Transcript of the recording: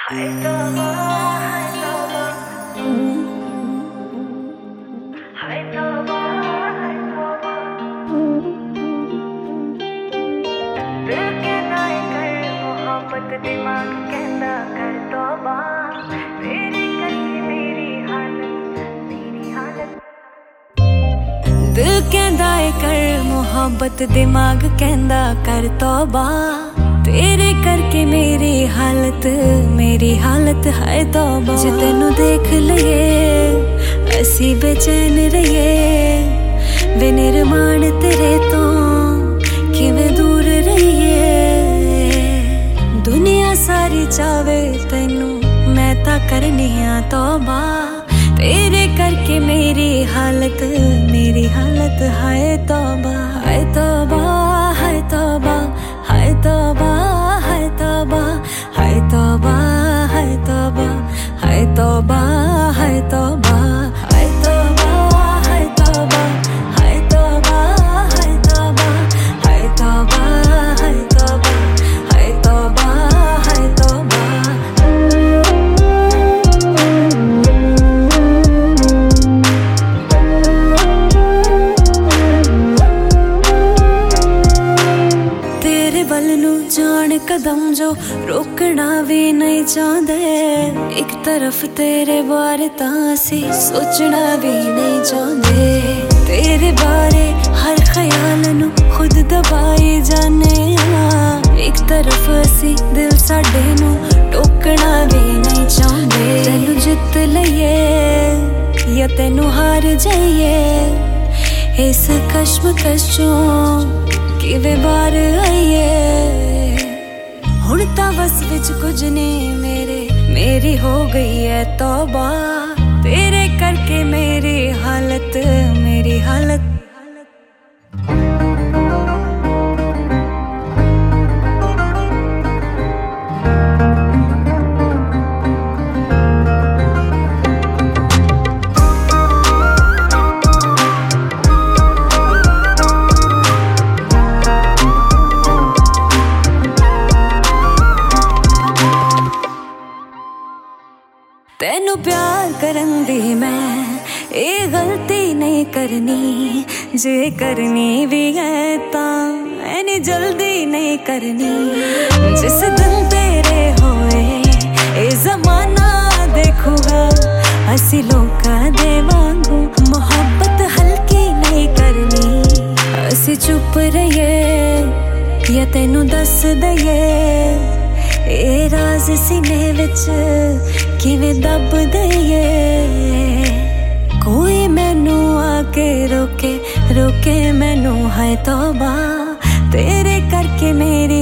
हाय तौबा हाय तौबा हाय तौबा हाय तौबा दिल कहना है कर मोहब्बत दिमाग कहना कर तौबा तेरे करके मेरी हालत दिल कहना है कर मोहब्बत दिमाग कहना कर तौबा तेरे करके मेरी हालत है तौबा जे तेनू देख लइए असी बेचैन रहिए वे निर्माण तेरे तो किवें दूर रहिए दुनिया सारी चावे तेनू मैं ता करनी आ तौबा तेरे करके मेरी हालत है तौबा हाय तौबा हाय तौबा हाय तौबा हाय तौबा हाय तौबा हाय तौबा हाय तौबा हाय तौबा हाय तौबा हाय तौबा हाय तौबा हाय तौबा हाय तौबा हाय तौबा हाय तौबा हाय तौबा तेरे बल नू जान कदम जो रोकना भी नहीं चाहते एक तरफ तेरे बारे तासी सोचना भी नहीं चाहते तेरे बारे हर ख्याल नू खुद दबाई जाने एक तरफ असी दिल साडे नू टोकना भी नहीं चाहते तेनू जित लइए या तेनू हार जाइए इस कश्मकश चों किवें बार आइए हुण तां बस विच कुछ नहीं मेरी हो गई है तौबा तेरे करके मेरी हालत तेनू प्यार करन दी मैं ये गलती नहीं करनी जे करनी भी है तां ऐनी जल्दी नहीं करनी जिस दिन तेरे होए ये जमाना देखूगा असी लोकां दे वांगू मोहब्बत हल्की नहीं करनी असी चुप रहिए या तेनू दस दइए ए राज सीने विच किवें दब दइए कोई मैनू आके रोके मैनू है तौबा तेरे करके मेरी